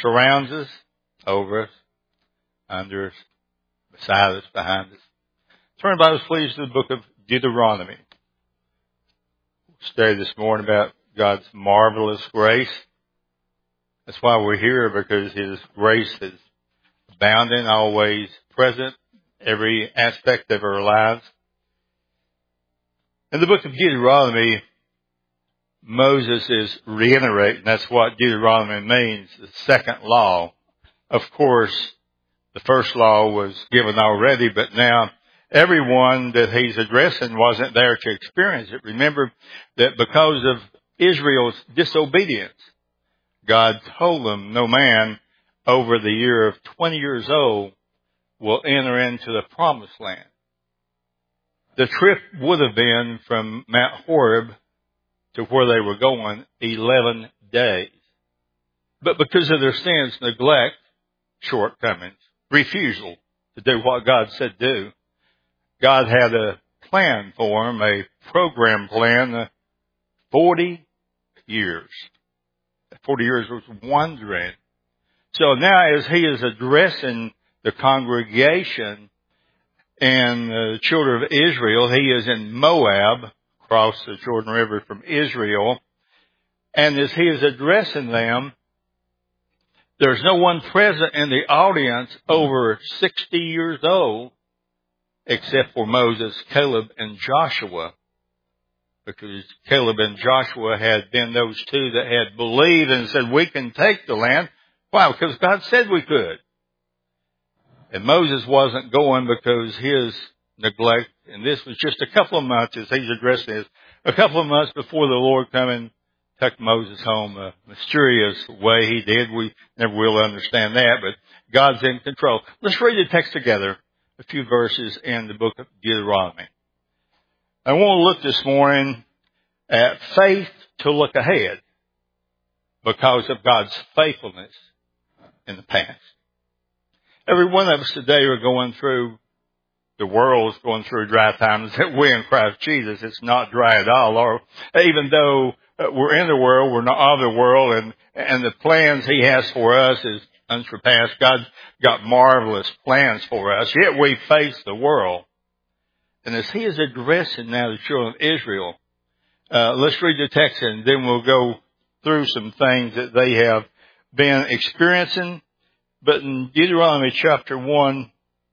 surrounds us, over us, under us, beside us, behind us. Turn Bibles, please, to the book of Deuteronomy. We'll study this morning about God's marvelous grace. That's why we're here, because His grace is abounding, always present, every aspect of our lives. In the book of Deuteronomy, Moses is reiterating, that's what Deuteronomy means, the second law. Of course, the first law was given already, but now everyone that he's addressing wasn't there to experience it. Remember that because of Israel's disobedience, God told them no man over the year of 20 years old will enter into the promised land. The trip would have been from Mount Horeb to where they were going 11 days. But because of their sins, neglect, shortcomings, refusal to do what God said do, God had a plan for them, a program plan, 40 years. 40 years was wandering. So now as he is addressing the congregation and the children of Israel, he is in Moab, across the Jordan River from Israel. And as he is addressing them, there's no one present in the audience over 60 years old except for Moses, Caleb, and Joshua. Because Caleb and Joshua had been those two that had believed and said, we can take the land. Why? Because God said we could. And Moses wasn't going because his neglect, and this was just a couple of months, as he's addressing this, a couple of months before the Lord come and took Moses home a mysterious way he did. We never will understand that, but God's in control. Let's read the text together, a few verses in the book of Deuteronomy. I want to look this morning at faith to look ahead because of God's faithfulness in the past. Every one of us today are going through, the world's going through dry times that we in Christ Jesus, it's not dry at all. Or even though we're in the world, we're not of the world, and the plans He has for us is unsurpassed. God's got marvelous plans for us, yet we face the world. And as He is addressing now the children of Israel, let's read the text and then we'll go through some things that they have been experiencing. But in Deuteronomy chapter 1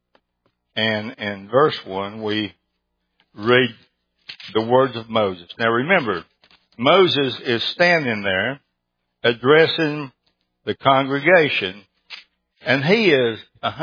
and verse 1, we read the words of Moses. Now remember, Moses is standing there addressing the congregation, and he is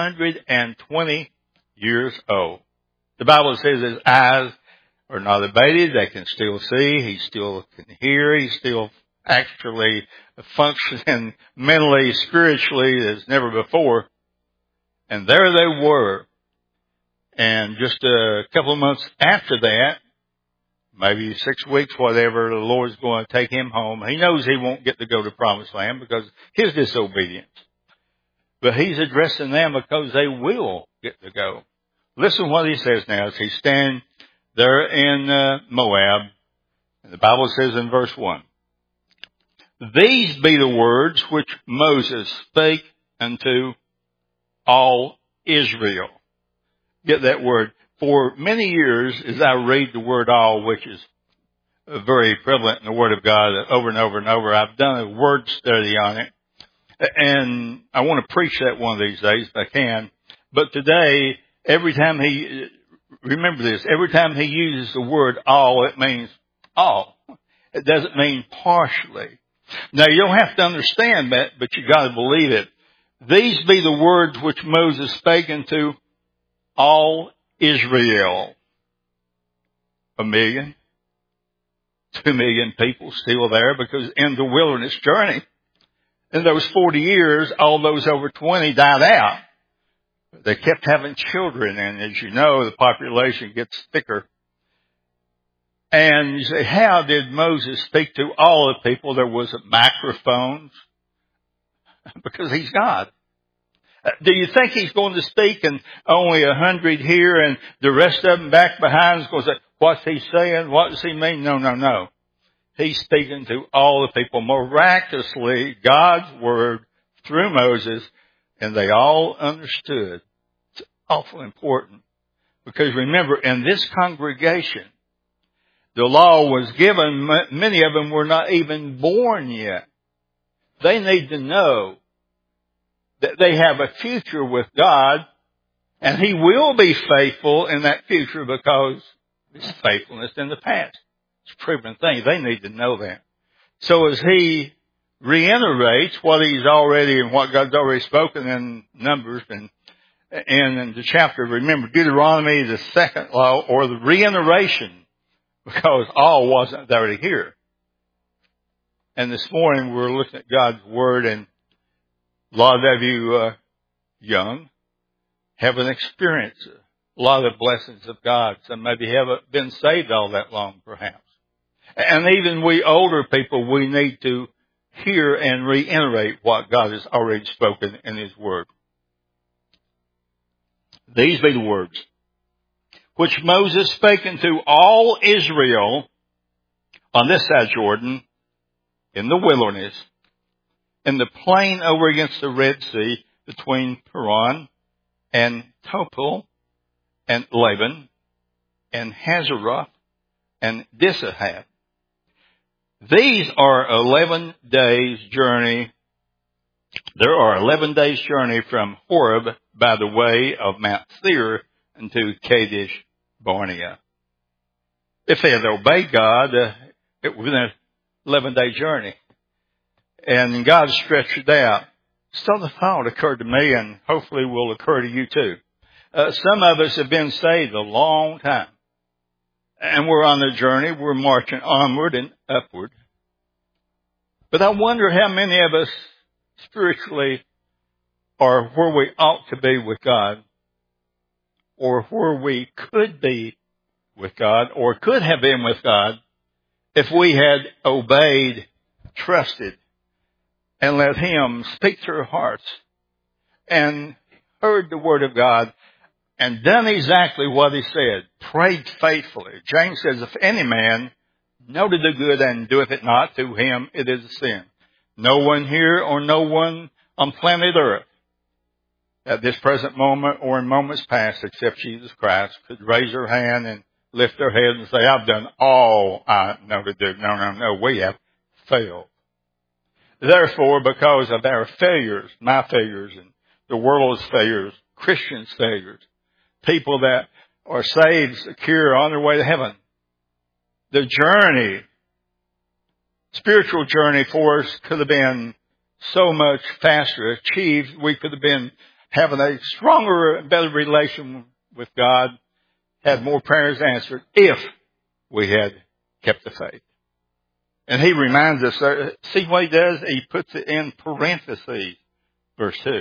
120 years old. The Bible says his eyes are not abated. They can still see. He still can hear. He's still actually functioning mentally, spiritually as never before. And there they were. And just a couple of months after that, maybe 6 weeks, whatever, the Lord's going to take him home. He knows he won't get to go to Promised Land because of his disobedience. But he's addressing them because they will get to go. Listen what he says now as he's standing there in Moab. And the Bible says in verse 1, these be the words which Moses spake unto all Israel. Get that word. For many years, as I read the word all, which is very prevalent in the Word of God over and over and over, I've done a word study on it. And I want to preach that one of these days if I can. But today, every time remember this, every time he uses the word all, it means all. It doesn't mean partially. Now, you don't have to understand that, but you got to believe it. These be the words which Moses spake unto all Israel. 1 million, 2 million people still there because in the wilderness journey, in those 40 years, all those over 20 died out. They kept having children, and as you know, the population gets thicker. And you say, how did Moses speak to all the people? There wasn't microphones. Because he's God. Do you think he's going to speak and only 100 here and the rest of them back behind is going to say, what's he saying? What does he mean? No. He's speaking to all the people. Miraculously, God's word through Moses, and they all understood. It's awful important. Because remember, in this congregation, the law was given. Many of them were not even born yet. They need to know that they have a future with God, and He will be faithful in that future because of His faithfulness in the past. It's a proven thing. They need to know that. So as He reiterates what He's already and what God's already spoken in Numbers and in the chapter, remember Deuteronomy, the second law, or the reiteration, because all wasn't there to hear. And this morning we're looking at God's Word, and a lot of you young haven't experienced a lot of the blessings of God. Some maybe haven't been saved all that long, perhaps. And even we older people, we need to hear and reiterate what God has already spoken in His Word. These be the words which Moses spake unto all Israel on this side Jordan, in the wilderness, in the plain over against the Red Sea, between Paran and Topil and Laban and Hazeroth and Disahath. These are 11 days journey. There are 11 days journey from Horeb by the way of Mount Seir unto Kadesh Barnea. If they had obeyed God, it would have been an 11-day journey. And God stretched it out. So the thought occurred to me, and hopefully will occur to you too. Some of us have been saved a long time. And we're on the journey. We're marching onward and upward. But I wonder how many of us spiritually are where we ought to be with God, or where we could be with God, or could have been with God, if we had obeyed, trusted, and let Him speak to our hearts, and heard the Word of God, and done exactly what He said, prayed faithfully. James says, if any man know to do good and doeth it not, to him it is a sin. No one here or no one on planet Earth at this present moment or in moments past, except Jesus Christ, could raise their hand and lift their head and say, I've done all I know to do. No, we have failed. Therefore, because of our failures, my failures and the world's failures, Christians' failures, people that are saved, secure, on their way to heaven, the journey, spiritual journey for us could have been so much faster achieved. We could have been having a stronger and better relation with God, had more prayers answered if we had kept the faith. And He reminds us, see what He does? He puts it in parentheses, verse 2.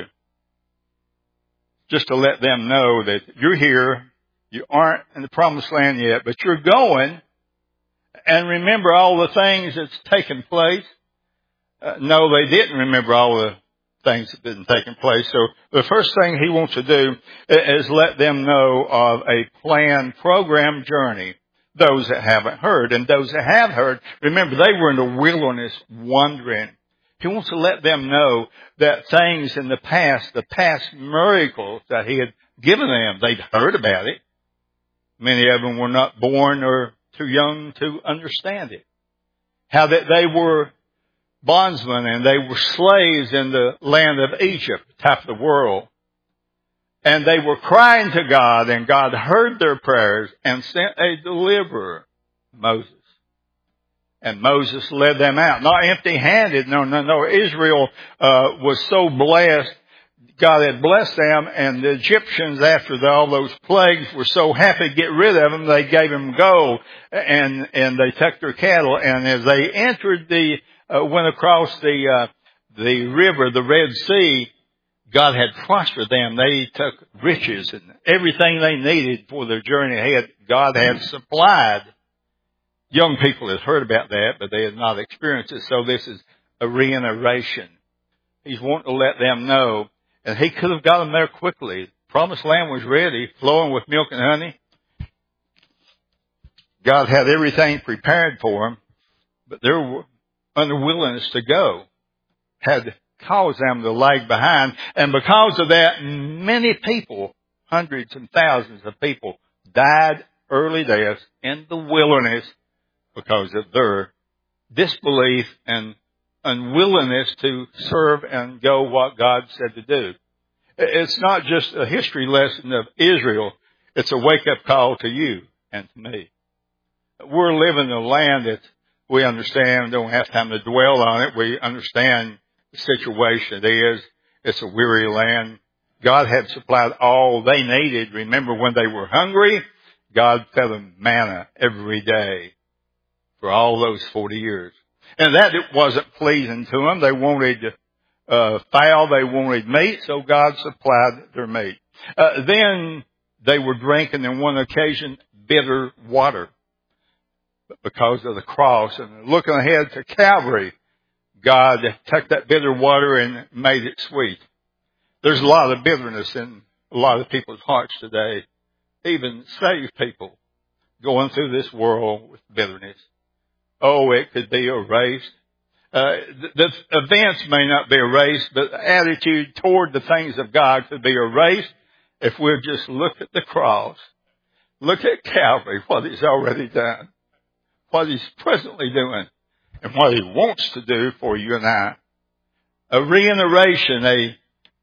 Just to let them know that you're here, you aren't in the promised land yet, but you're going. And remember all the things that's taken place. No, they didn't remember all the things that didn't take place. So the first thing He wants to do is let them know of a planned, programmed journey. Those that haven't heard. And those that have heard, remember they were in the wilderness wandering. He wants to let them know that things in the past miracles that He had given them, they'd heard about it. Many of them were not born or too young to understand it. How that they were bondsmen and they were slaves in the land of Egypt, half the world. And they were crying to God, and God heard their prayers and sent a deliverer, Moses. And Moses led them out, not empty-handed. No. Israel was so blessed. God had blessed them, and the Egyptians, after all those plagues, were so happy to get rid of them, they gave them gold, and they took their cattle. And as they entered went across the river, the Red Sea, God had prospered them. They took riches and everything they needed for their journey ahead. God had supplied. Young people had heard about that, but they had not experienced it. So this is a reiteration. He's wanting to let them know. And He could have got them there quickly. Promised land was ready, flowing with milk and honey. God had everything prepared for them, but they were under willingness to go. Had caused them to lag behind. And because of that, many people, hundreds and thousands of people, died early deaths in the wilderness because of their disbelief and unwillingness to serve and go what God said to do. It's not just a history lesson of Israel. It's a wake-up call to you and to me. We're living in a land that we understand, don't have time to dwell on it. We understand the situation it is. It's a weary land. God had supplied all they needed. Remember when they were hungry, God fed them manna every day for all those 40 years. And that it wasn't pleasing to them. They wanted fowl, they wanted meat, so God supplied their meat. Then they were drinking on one occasion bitter water. But because of the cross and looking ahead to Calvary, God took that bitter water and made it sweet. There's a lot of bitterness in a lot of people's hearts today. Even saved people going through this world with bitterness. Oh, it could be erased. The events may not be erased, but the attitude toward the things of God could be erased if we'll just look at the cross. Look at Calvary, what He's already done, what He's presently doing, and what He wants to do for you and I. A reiteration, a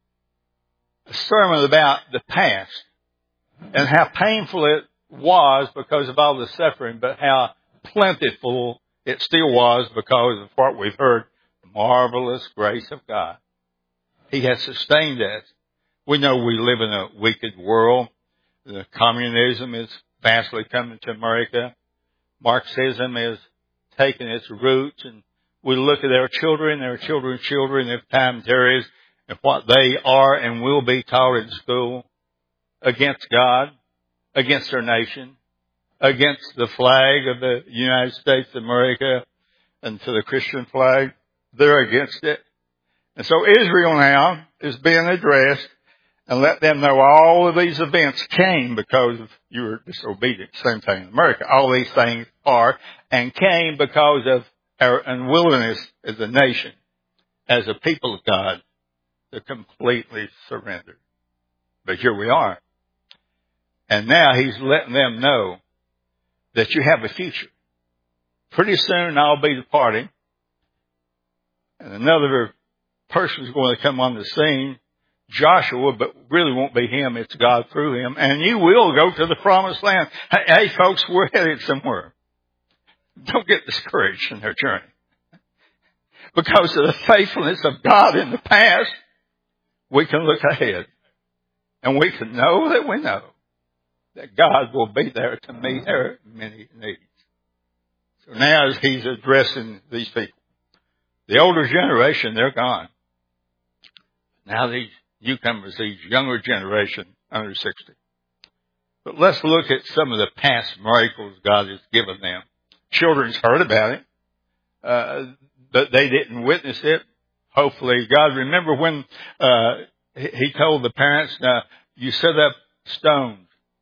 sermon about the past and how painful it was because of all the suffering, but how plentiful it still was because of what we've heard, the marvelous grace of God. He has sustained us. We know we live in a wicked world. The communism is vastly coming to America. Marxism is taking its roots, and we look at our children's children, if time tarries, and what they are and will be taught in school against God, against their nation, against the flag of the United States of America and to the Christian flag. They're against it. And so Israel now is being addressed and let them know all of these events came because of you were disobedient. Same thing in America. All these things are and came because of our unwillingness as a nation, as a people of God, to completely surrender. But here we are. And now He's letting them know that you have a future. Pretty soon I'll be departing, and another person's going to come on the scene, Joshua, but really won't be him, it's God through him, and you will go to the promised land. Hey folks, we're headed somewhere. Don't get discouraged in their journey. Because of the faithfulness of God in the past, we can look ahead, and we can know that we know that God will be there to meet our many needs. So now as He's addressing these people, the older generation, they're gone. Now these newcomers, these younger generation, under 60. But let's look at some of the past miracles God has given them. Children's heard about it, but they didn't witness it. Hopefully, God, remember when He told the parents, you set up stones,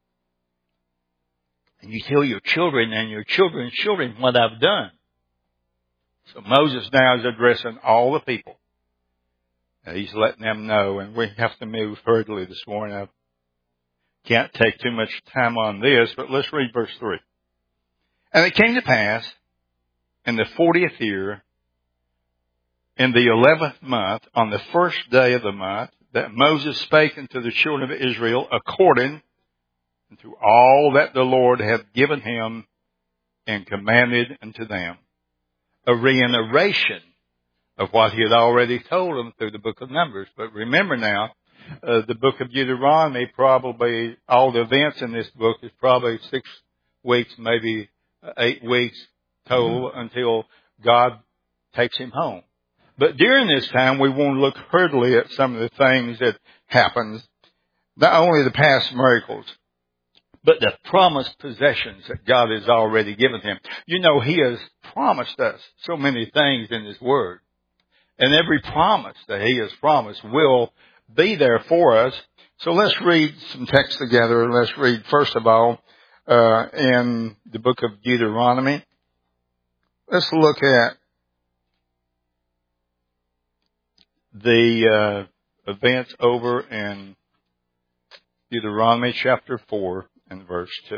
and you tell your children and your children's children what I've done. So Moses now is addressing all the people. And he's letting them know, and we have to move hurriedly this morning. I can't take too much time on this, but let's read verse 3. And it came to pass in the 40th year, in the 11th month, on the first day of the month, that Moses spake unto the children of Israel according to all that the Lord hath given him and commanded unto them. A reiteration of what He had already told them through the book of Numbers. But remember now, the book of Deuteronomy, probably all the events in this book is probably 6 weeks, maybe 8 weeks total until God takes him home. But during this time, we want to look hurriedly at some of the things that happened. Not only the past miracles, but the promised possessions that God has already given him. You know, He has promised us so many things in His Word. And every promise that He has promised will be there for us. So let's read some text together. Let's read, first of all, in the book of Deuteronomy. Let's look at the events over in Deuteronomy chapter 4 and verse 2.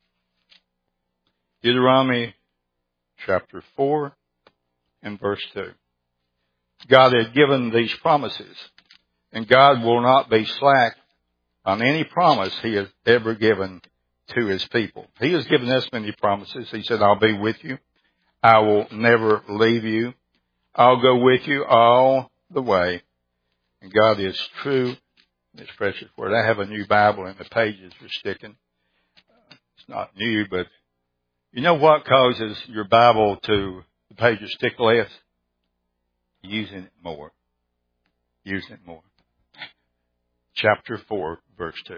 Deuteronomy chapter 4 and verse 2. God had given these promises, and God will not be slack on any promise He has ever given to His people. He has given us many promises. He said, I'll be with you. I will never leave you. I'll go with you all the way. And God is true in His precious word. I have a new Bible and the pages are sticking. It's not new, but you know what causes your Bible to the pages stick less? Using it more. Using it more. Chapter 4, verse 2.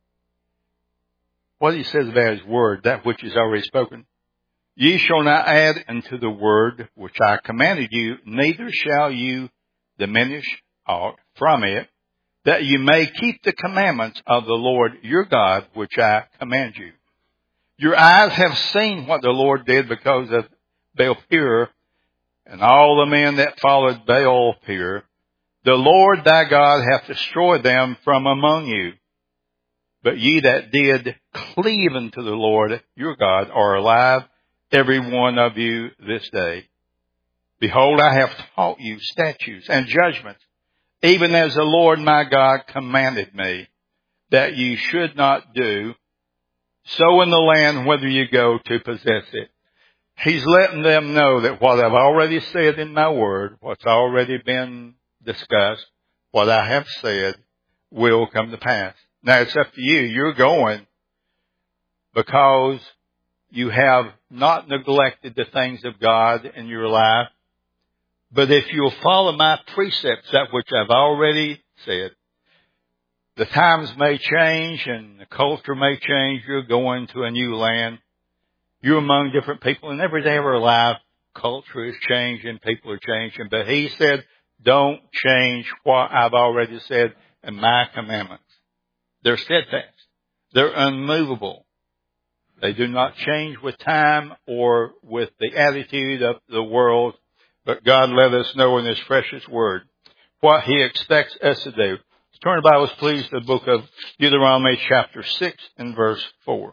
What He says about His word, that which is already spoken. Ye shall not add unto the word which I commanded you, neither shall you diminish aught from it, that you may keep the commandments of the Lord your God, which I command you. Your eyes have seen what the Lord did because of Baal-peor and all the men that followed Baal-peor. The Lord thy God hath destroyed them from among you. But ye that did cleave unto the Lord your God are alive, every one of you this day. Behold, I have taught you statutes and judgments, even as the Lord my God commanded me, that ye should not do so in the land whither you go to possess it. He's letting them know that what I've already said in my word, what's already been discussed, what I have said will come to pass. Now it's up to you. You're going because you have not neglected the things of God in your life. But if you'll follow my precepts, that which I've already said, the times may change and the culture may change. You're going to a new land. You're among different people, and every day of our life, culture is changing, people are changing. But He said, don't change what I've already said in my commandments. They're steadfast. They're unmovable. They do not change with time or with the attitude of the world. But God let us know in His precious word what He expects us to do. Let's turn the Bibles, please, to the book of Deuteronomy chapter 6 and verse 4.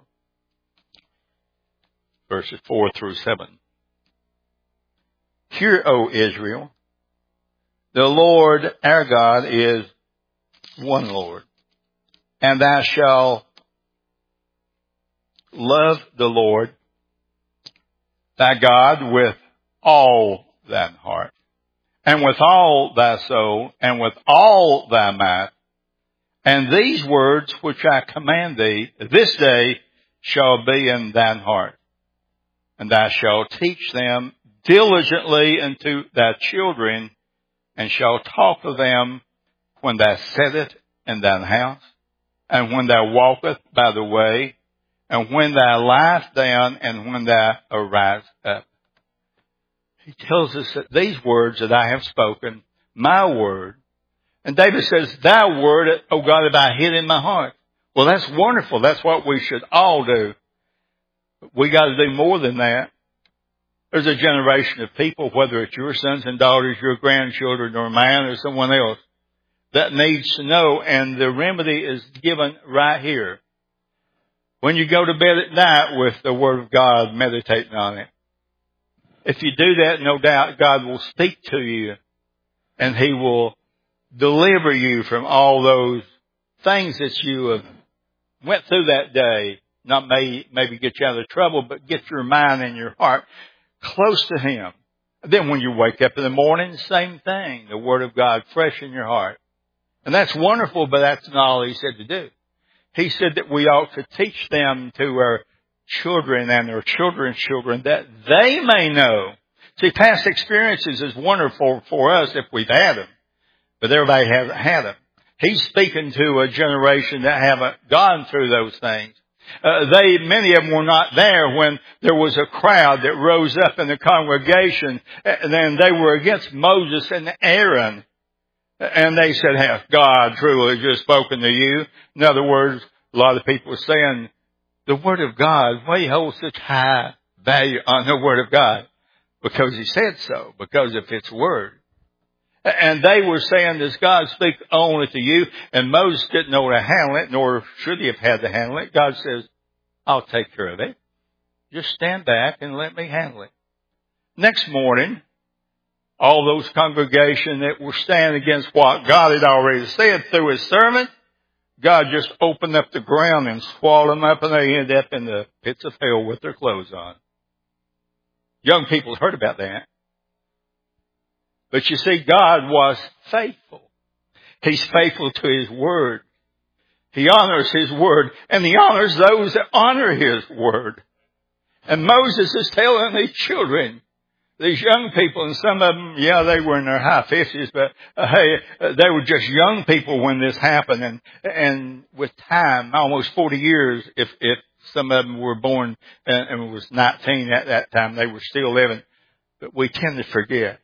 Verses 4 through 7. Hear, O Israel, the Lord our God is one Lord, and thou shalt love the Lord thy God with all thine heart, and with all thy soul, and with all thy might. And these words which I command thee this day shall be in thine heart. And thou shalt teach them diligently unto thy children, and shalt talk of them when thou sittest in thine house, and when thou walkest by the way, and when thou liest down, and when thou arisest up. He tells us that these words that I have spoken, my word, and David says, thy word, O God, have I hid in my heart. Well, that's wonderful. That's what we should all do. We got to do more than that. There's a generation of people, whether it's your sons and daughters, your grandchildren, or mine, or someone else, that needs to know, and the remedy is given right here. When you go to bed at night with the Word of God, meditating on it. If you do that, no doubt God will speak to you, and He will deliver you from all those things that you have went through that day. Not maybe get you out of trouble, but get your mind and your heart close to Him. Then when you wake up in the morning, same thing. The Word of God fresh in your heart. And that's wonderful, but that's not all He said to do. He said that we ought to teach them to our children and their children's children, that they may know. See, past experiences is wonderful for us if we've had them, but everybody hasn't had them. He's speaking to a generation that haven't gone through those things. Many of them were not there when there was a crowd that rose up in the congregation, and then they were against Moses and Aaron. And they said, has God truly just spoken to you? In other words, a lot of people are saying, the Word of God, why do you hold such high value on the Word of God? Because He said so, because of His Word. And they were saying, does God speak only to you? And Moses didn't know how to handle it, nor should he have had to handle it. God says, I'll take care of it. Just stand back and let me handle it. Next morning, all those congregation that were standing against what God had already said through his sermon, God just opened up the ground and swallowed them up, and they ended up in the pits of hell with their clothes on. Young people heard about that. But you see, God was faithful. He's faithful to his word. He honors his word, and he honors those that honor his word. And Moses is telling these children, these young people, and some of them, yeah, they were in their high 50s, but hey, they were just young people when this happened. And with time, almost 40 years, if some of them were born and was 19 at that time, they were still living. But we tend to forget.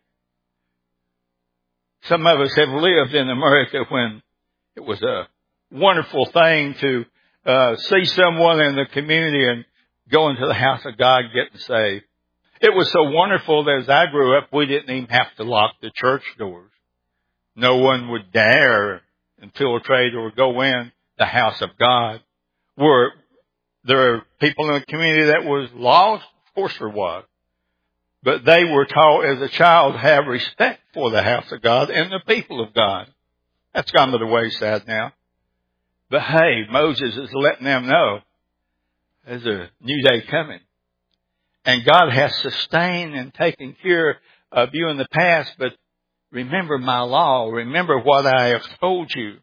Some of us have lived in America when it was a wonderful thing to see someone in the community and go into the house of God getting saved. It was so wonderful that as I grew up, we didn't even have to lock the church doors. No one would dare infiltrate or go in the house of God. Were there people in the community that was lost? Of course there was. But they were taught as a child to have respect for the house of God and the people of God. That's gone to the wayside now. But hey, Moses is letting them know there's a new day coming. And God has sustained and taken care of you in the past, but remember my law. Remember what I have told you.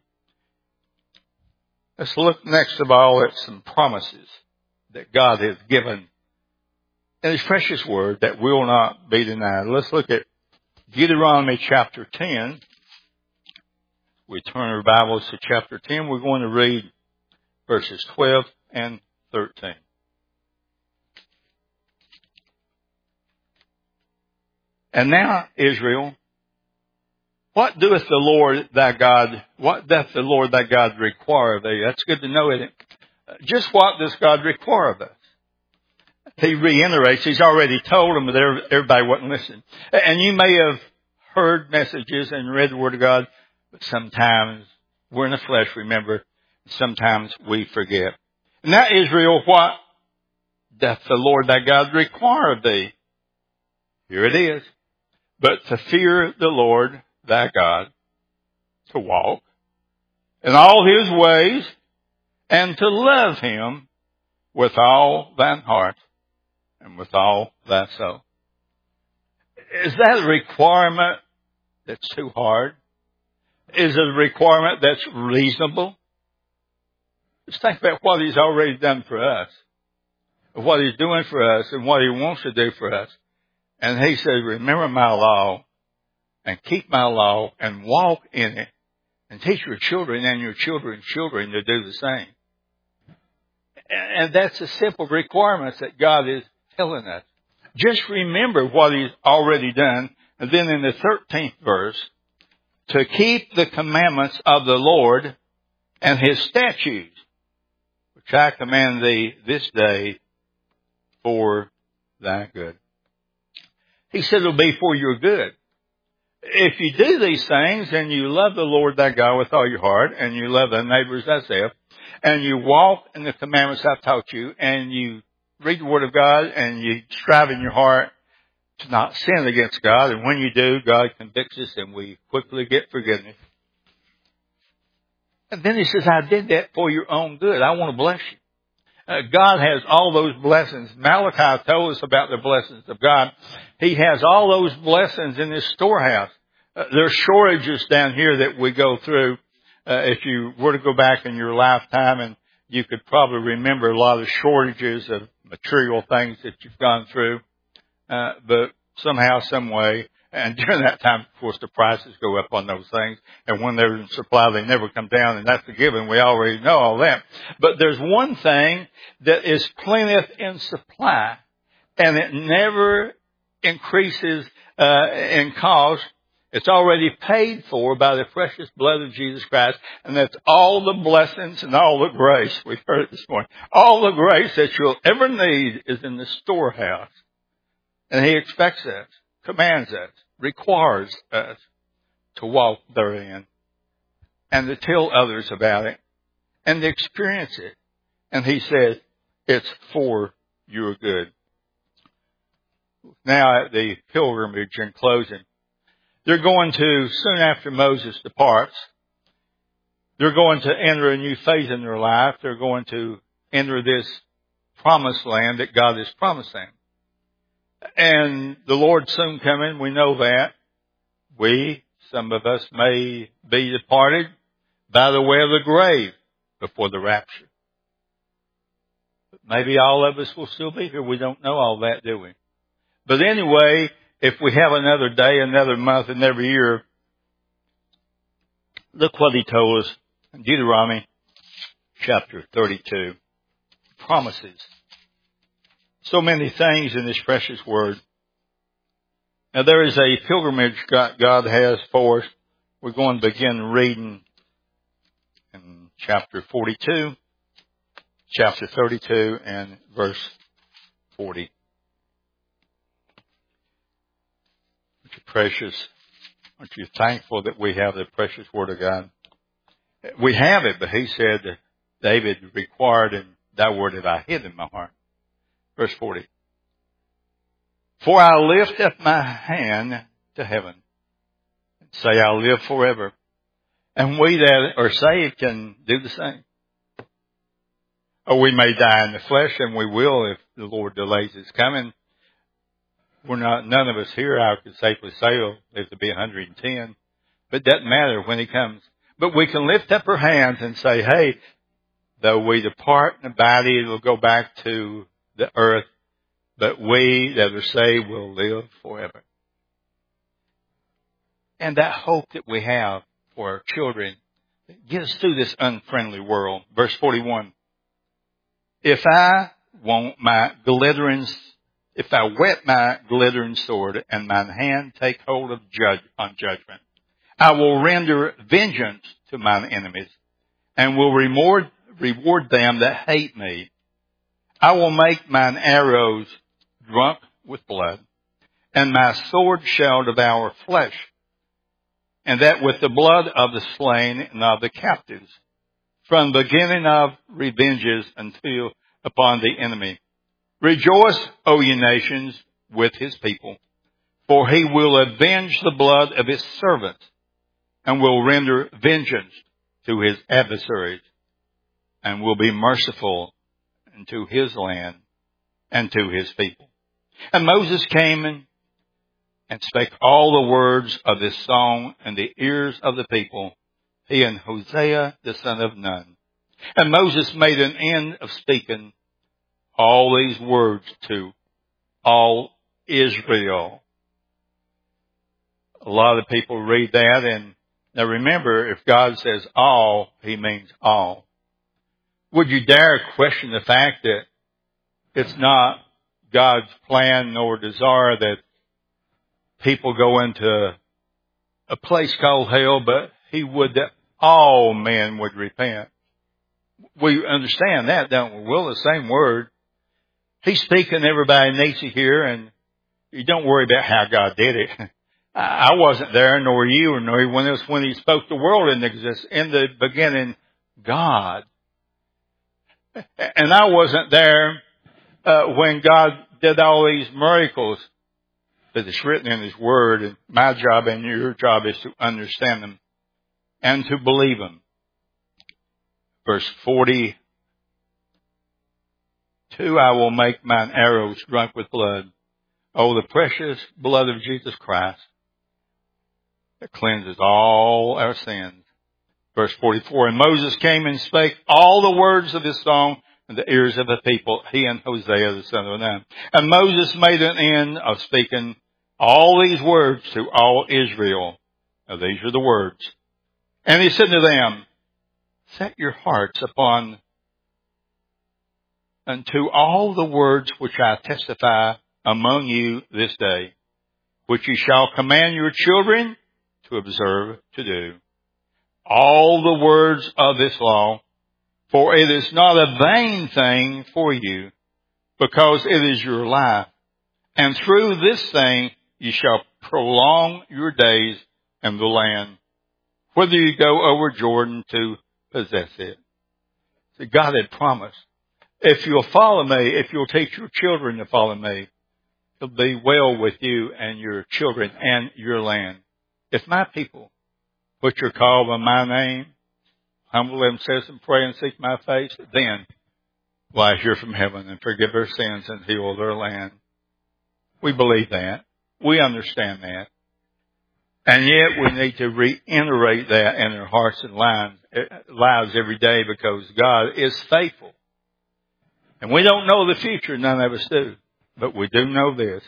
Let's look next of all at some promises that God has given in his precious word that will not be denied. Let's look at Deuteronomy chapter 10. We turn our Bibles to chapter 10. We're going to read verses 12 and 13. And now, Israel, what doth the Lord thy God require of thee? That's good to know, isn't it? Just what does God require of us? He reiterates, he's already told them, but everybody wouldn't listen. And you may have heard messages and read the Word of God, but sometimes we're in the flesh, remember. Sometimes we forget. Now, Israel, what doth the Lord thy God require of thee? Here it is. But to fear the Lord thy God, to walk in all his ways, and to love him with all thine heart and with all thy soul. Is that a requirement that's too hard? Is it a requirement that's reasonable? Just think about what he's already done for us, what he's doing for us, and what he wants to do for us. And he says, remember my law and keep my law and walk in it and teach your children and your children's children to do the same. And that's a simple requirement that God is telling us. Just remember what he's already done. And then in the 13th verse, to keep the commandments of the Lord and his statutes, which I command thee this day for thy good. He said it'll be for your good. If you do these things and you love the Lord thy God with all your heart, and you love thy neighbors thyself, and you walk in the commandments I've taught you, and you read the Word of God, and you strive in your heart to not sin against God, and when you do, God convicts us and we quickly get forgiveness. And then he says, I did that for your own good. I want to bless you. God has all those blessings. Malachi told us about the blessings of God. He has all those blessings in his storehouse. There's shortages down here that we go through. If you were to go back in your lifetime, and you could probably remember a lot of shortages of material things that you've gone through. But somehow, some way, and during that time, of course, the prices go up on those things. And when they're in supply, they never come down. And that's a given. We already know all that. But there's one thing that is plenty in supply, and it never increases in cost. It's already paid for by the precious blood of Jesus Christ. And that's all the blessings and all the grace. We've heard it this morning. All the grace that you'll ever need is in the storehouse. And he expects us, commands us, requires us to walk therein and to tell others about it and to experience it. And he said, it's for your good. Now at the pilgrimage in closing, they're going to, soon after Moses departs, they're going to enter a new phase in their life. They're going to enter this promised land that God is promising. And the Lord's soon coming. We know that. Some of us may be departed by the way of the grave before the rapture. But maybe all of us will still be here. We don't know all that, do we? But anyway, if we have another day, another month, another year, look what he told us in Deuteronomy chapter 32. Promises. So many things in this precious word. Now there is a pilgrimage God has for us. We're going to begin reading in chapter 42, chapter 32 and verse 40. Aren't you precious? Aren't you thankful that we have the precious word of God? We have it, but he said that David required, and thy word have I hid in my heart. Verse 40. For I lift up my hand to heaven and say I'll live forever. And we that are saved can do the same. Or we may die in the flesh, and we will if the Lord delays his coming. None of us here, I could safely say, will live to be 110. But it doesn't matter when he comes. But we can lift up our hands and say, hey, though we depart in the body, it'll go back to the earth. But we that are saved will live forever. And that hope that we have for our children, get us through this unfriendly world. Verse 41. If I wet my glittering sword and mine hand take hold of on judgment, I will render vengeance to mine enemies and will reward them that hate me. I will make mine arrows drunk with blood, and my sword shall devour flesh, and that with the blood of the slain and of the captives, from the beginning of revenges until upon the enemy. Rejoice, O ye nations, with his people, for he will avenge the blood of his servants, and will render vengeance to his adversaries, and will be merciful unto his land and to his people. And Moses came and spake all the words of this song in the ears of the people, he and Hosea the son of Nun. And Moses made an end of speaking all these words to all Israel. A lot of people read that, and now remember, if God says all, he means all. Would you dare question the fact that it's not God's plan nor desire that people go into a place called hell, but he would that all men would repent? We understand that, don't we? Well, the same word. He's speaking, everybody needs to hear, and you don't worry about how God did it. I wasn't there, nor you, nor anyone else when he spoke the world into existence. In the beginning, God. And I wasn't there when God did all these miracles, but it's written in his word, and my job and your job is to understand them and to believe them. Verse 42, I will make mine arrows drunk with blood. Oh, the precious blood of Jesus Christ that cleanses all our sins. Verse 44, and Moses came and spake all the words of this song in the ears of the people, he and Hosea the son of Nun. And Moses made an end of speaking all these words to all Israel. Now these are the words. And he said to them, set your hearts upon unto all the words which I testify among you this day, which ye shall command your children to observe to do. All the words of this law, for it is not a vain thing for you, because it is your life. And through this thing ye shall prolong your days and the land, whether you go over Jordan to possess it. So God had promised, if you'll follow me, if you'll teach your children to follow me, it'll be well with you and your children and your land. If my people, which are called by my name, humble themselves and pray and seek my face, then will I hear from heaven and forgive their sins and heal their land. We believe that. We understand that. And yet we need to reiterate that in our hearts and lives every day, because God is faithful. And we don't know the future, none of us do. But we do know this.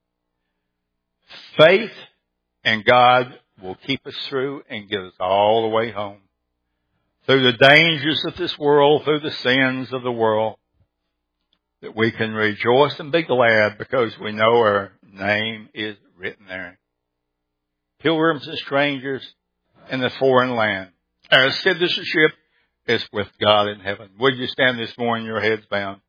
Faith in God will keep us through and get us all the way home. Through the dangers of this world, through the sins of the world, that we can rejoice and be glad because we know our name is written there. Pilgrims and strangers in the foreign land. Our citizenship is with God in heaven. Would you stand this morning, your heads bowed?